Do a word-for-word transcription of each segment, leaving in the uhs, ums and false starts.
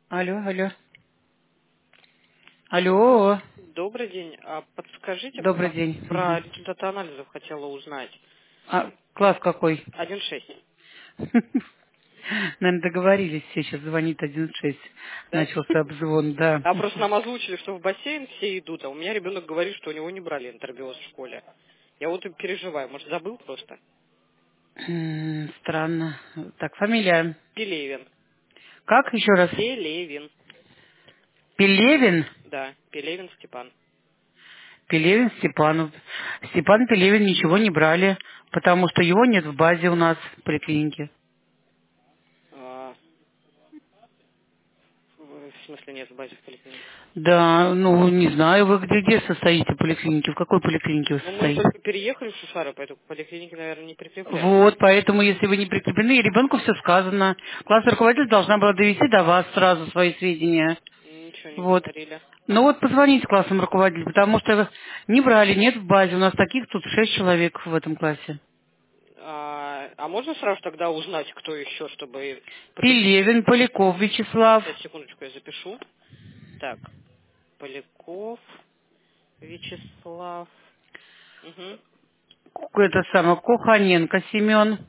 Алло, алло. Алло. Добрый день. А подскажите, Добрый пожалуйста, день. про Мгм. результаты анализов хотела узнать. А, класс какой? один шесть. Наверное, договорились все. Сейчас звонит один шесть. Да? Начался обзвон, да. А просто нам озвучили, что в бассейн все идут, а у меня ребенок говорит, что у него не брали энтеробиоз в школе. Я вот и переживаю. Может, забыл просто? М, Странно. Так, фамилия. Пелевин. Как еще раз? Пелевин. Пелевин? Да, Пелевин Степан. Пелевин Степанов. Степан Пелевин ничего не брали, потому что его нет в базе у нас в поликлинике. А, в смысле нет в базе в поликлинике? Да, ну, не знаю, вы где, где состоите в поликлинике? В какой поликлинике вы Ну, мы состоите? только переехали в Шушары, поэтому к поликлинике, наверное, не прикрепляем. Вот, поэтому, если вы не прикреплены, ребенку все сказано. Классный руководитель должна была довести до вас сразу свои сведения. Ничего не Вот. говорили. Ну вот, позвоните классному руководителю, потому что не брали, нет в базе. У нас таких тут шесть человек в этом классе. А, а можно сразу тогда узнать, кто еще, чтобы... Пелевин, Поляков, Вячеслав. Сейчас, секундочку, я запишу. Так, Поляков, Вячеслав. Угу. Это самое, Куханенко Семен.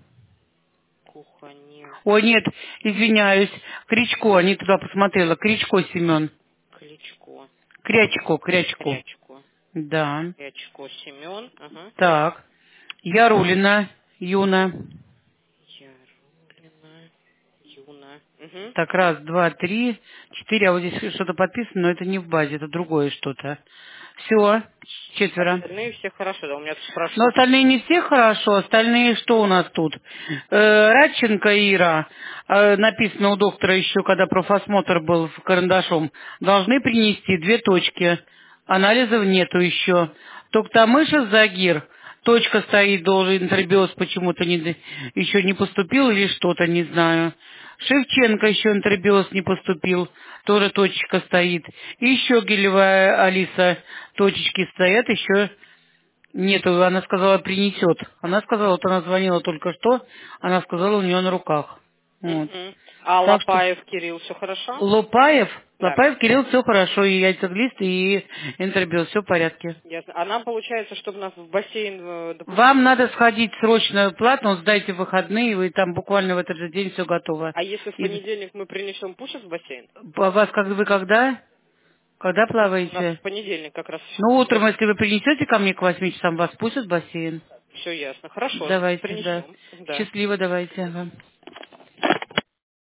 Ой, Куханенко, нет, извиняюсь, Кричко, не туда посмотрела. Кричко Семен. Кличко, Крячко, Крячко. Крячко, Да. Крячко, Семен. Ага. Так. Ярулина, Юна. Ярулина, Юна. Угу. Так, раз, два, три, четыре. А вот здесь что-то подписано, но это не в базе, это другое что-то. Все, четверо. Остальные все хорошо, да, у меня тут Но спрашивают. остальные не все хорошо, остальные что у нас тут? Э, Радченко Ира, э, написано у доктора еще, когда профосмотр был в карандашом, должны принести две точки. Анализов нету еще. Токтамыша Загир, точка стоит, должен интербиоз почему-то не, еще не поступил или что-то, не знаю. Шевченко еще интербиоз не поступил, тоже точечка стоит. И еще гелевая Алиса, точечки стоят, еще нету, она сказала, принесет. Она сказала, вот она звонила только что, она сказала, у нее на руках. Вот. Угу. А Так что Лопаев Кирилл, все хорошо? Лопаев, Да. Лопаев Кирилл, все хорошо, и яйцеглист, и интербиоз, все в порядке. Ясно. А нам получается, чтобы нас в бассейн э, Вам допустили. надо сходить срочно платно, сдайте выходные, вы там буквально в этот же день все готово. А если в И понедельник мы принесем пушек в бассейн? а вас, как вы когда? Когда У нас плаваете? в понедельник как раз Ну, утром, если вы принесете ко мне к восьми часам, вас пустят в бассейн. все ясно. Хорошо, Давайте, да. принесем. Да. Счастливо давайте. Ага.